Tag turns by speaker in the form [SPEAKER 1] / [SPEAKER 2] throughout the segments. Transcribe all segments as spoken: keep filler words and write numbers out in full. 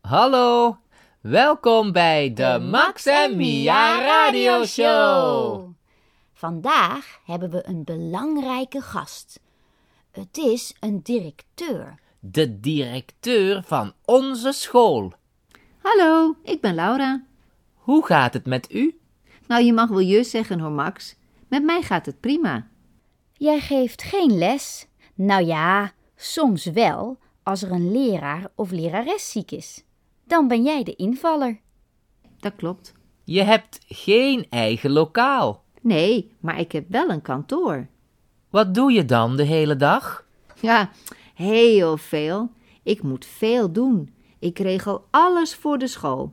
[SPEAKER 1] Hallo, welkom bij de Max en Mia Radio Show.
[SPEAKER 2] Vandaag hebben we een belangrijke gast. Het is een directeur.
[SPEAKER 1] De directeur van onze school.
[SPEAKER 3] Hallo, ik ben Laura.
[SPEAKER 1] Hoe gaat het met u?
[SPEAKER 3] Nou, je mag wel je zeggen hoor, Max. Met mij gaat het prima.
[SPEAKER 2] Jij geeft geen les? Nou ja, soms wel, als er een leraar of lerares ziek is. Dan ben jij de invaller.
[SPEAKER 3] Dat klopt.
[SPEAKER 1] Je hebt geen eigen lokaal.
[SPEAKER 3] Nee, maar ik heb wel een kantoor.
[SPEAKER 1] Wat doe je dan de hele dag?
[SPEAKER 3] Ja, heel veel. Ik moet veel doen. Ik regel alles voor de school.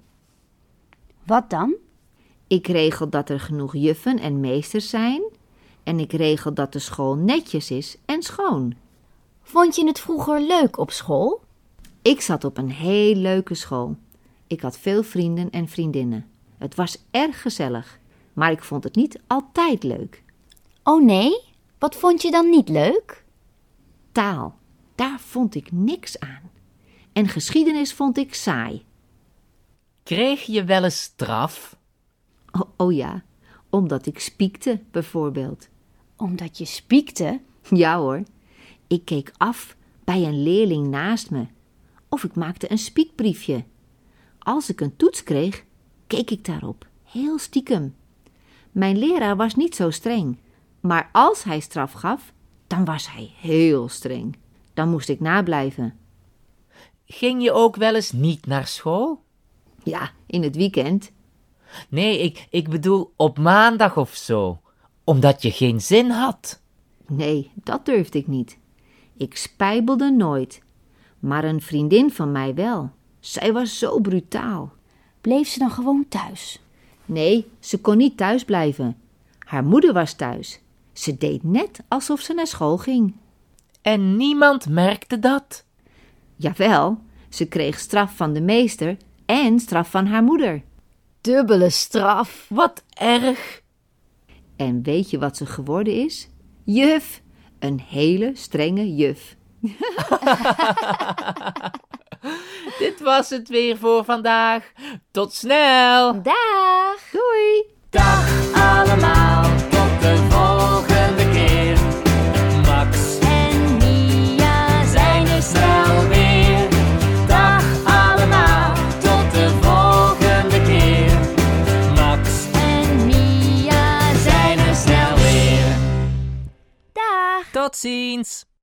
[SPEAKER 2] Wat dan?
[SPEAKER 3] Ik regel dat er genoeg juffen en meesters zijn. En ik regel dat de school netjes is en schoon.
[SPEAKER 2] Vond je het vroeger leuk op school?
[SPEAKER 3] Ik zat op een heel leuke school. Ik had veel vrienden en vriendinnen. Het was erg gezellig, maar ik vond het niet altijd leuk.
[SPEAKER 2] Oh nee? Wat vond je dan niet leuk?
[SPEAKER 3] Taal, daar vond ik niks aan. En geschiedenis vond ik saai.
[SPEAKER 1] Kreeg je wel eens straf?
[SPEAKER 3] Oh, oh ja, omdat ik spiekte bijvoorbeeld.
[SPEAKER 2] Omdat je spiekte?
[SPEAKER 3] Ja hoor, ik keek af bij een leerling naast me. Of ik maakte een spiekbriefje. Als ik een toets kreeg, keek ik daarop, heel stiekem. Mijn leraar was niet zo streng, maar als hij straf gaf, dan was hij heel streng. Dan moest ik nablijven.
[SPEAKER 1] Ging je ook wel eens niet naar school?
[SPEAKER 3] Ja, in het weekend.
[SPEAKER 1] Nee, ik, ik bedoel op maandag of zo, omdat je geen zin had.
[SPEAKER 3] Nee, dat durfde ik niet. Ik spijbelde nooit, maar een vriendin van mij wel. Zij was zo brutaal.
[SPEAKER 2] Bleef ze dan gewoon thuis?
[SPEAKER 3] Nee, ze kon niet thuis blijven. Haar moeder was thuis. Ze deed net alsof ze naar school ging.
[SPEAKER 1] En niemand merkte dat?
[SPEAKER 3] Jawel, ze kreeg straf van de meester en straf van haar moeder.
[SPEAKER 2] Dubbele straf.
[SPEAKER 1] Wat erg.
[SPEAKER 3] En weet je wat ze geworden is? Juf. Een hele strenge juf.
[SPEAKER 1] Dit was het weer voor vandaag. Tot snel.
[SPEAKER 2] Dag.
[SPEAKER 3] Doei.
[SPEAKER 1] Dag allemaal. Tot de volgende keer. Max
[SPEAKER 2] En Mia zijn er
[SPEAKER 1] snel weer. Dag allemaal. Tot de volgende keer. Max
[SPEAKER 2] En Mia zijn
[SPEAKER 1] zijn er snel weer.
[SPEAKER 2] Dag.
[SPEAKER 1] Tot ziens.